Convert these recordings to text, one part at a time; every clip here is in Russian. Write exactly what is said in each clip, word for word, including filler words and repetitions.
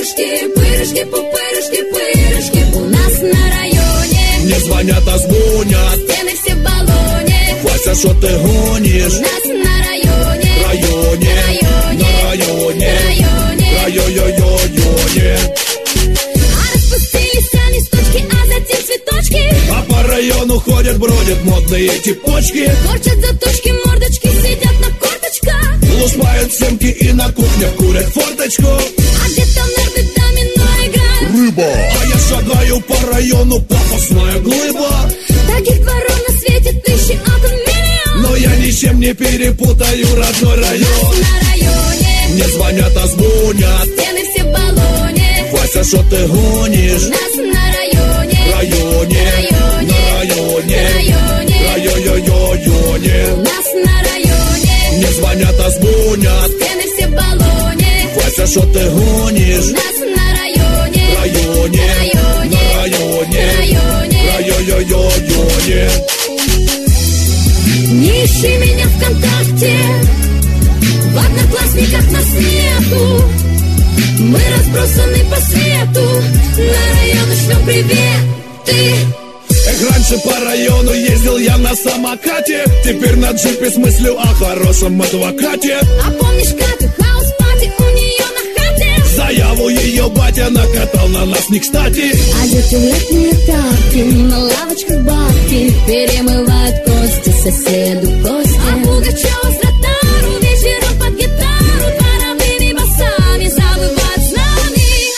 пупырышки, пырышки, пупырышки, пырышки. У нас на районе мне звонят, а звонят, стены все в баллоне. Вася, что ты гонишь? У нас на районе, Районе, районе, на районе, районе, районе. А распустились они с точки, а затем цветочки. А по району ходят, бродят модные типочки. Торчат заточки, мордочки, сидят на корточках. Лупают семки и на кухнях курят форточку. А где-то нарды домино играют. Рыба. А я шагаю по району, пафосная глыба. Таких дворов на свете тысячи, а тут миллион. Но я ничем не перепутаю родной район. На районе мне звонят, а звонят, стены все в баллоне. Вася, что ты гонишь? У нас на районе, Районе, районе, на районе, районе, районе. У нас на районе мне звонят, а звонят, стены все в баллоне. Вася, что ты гонишь? У нас на районе, Районе, районе, на районе, районе, районе. Не ищи меня ВКонтакте, в одноклассниках нас нету. Мы разбросаны по свету, на районы шлем приветы. Эх, раньше по району ездил я на самокате, теперь на джипе с мыслью о хорошем адвокате. А помнишь, как и хаус-пати у нее на хате? Заяву ее батя накатал на нас не кстати. А дети в летние тапки, на лавочках бабки перемывают кости соседу кости. А Пугачева с ротару вечером под гитару дворовыми басами завывают с нами.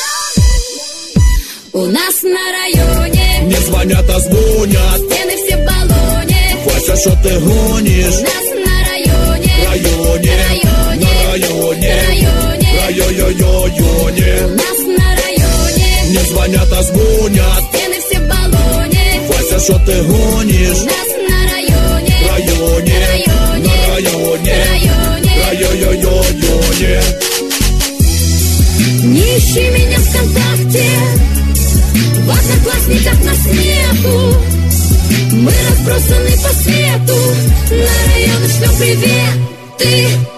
У нас на районе мне звонят, а звонят, стены все в баллоне. Вася, что ты гонишь? У нас на районе, Районе, районе, на районе, районе, районе. У нас на районе мне звонят, а звонят, стены все в баллоне. Вася, что ты гонишь? У нас на районе, Районе, на районе, районе. Не ищи меня ВКонтакте, в одноклассниках нас нету. Мы разбросаны по свету, на районы шлем приветы.